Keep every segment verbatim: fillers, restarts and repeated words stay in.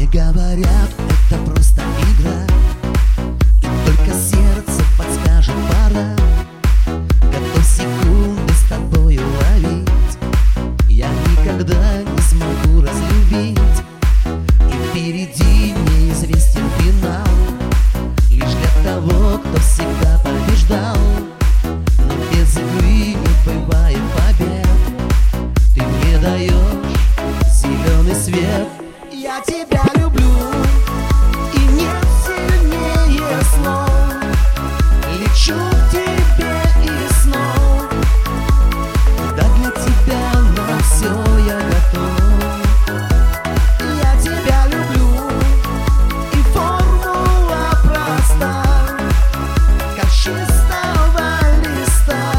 говорят, это просто игра, и только сердце подскажет пора. Готов секунды с тобою ловить, я никогда не смогу разлюбить. И впереди неизвестен финал, лишь для того, кто всегда побеждал. Но без игры не бывает побед, ты мне даешь зеленый свет. Я тебя люблю, и нет сильнее слов. Лечу к тебе из снов, да для тебя на все я готов. Я тебя люблю, и формула проста, как с чистого листа.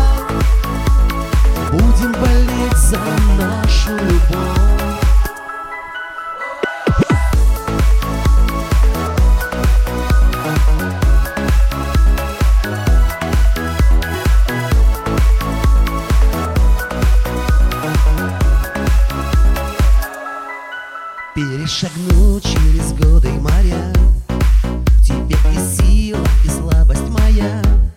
Будем болеть за нашу любовь. Перешагну через годы и моря, в тебе и сила, и слабость моя.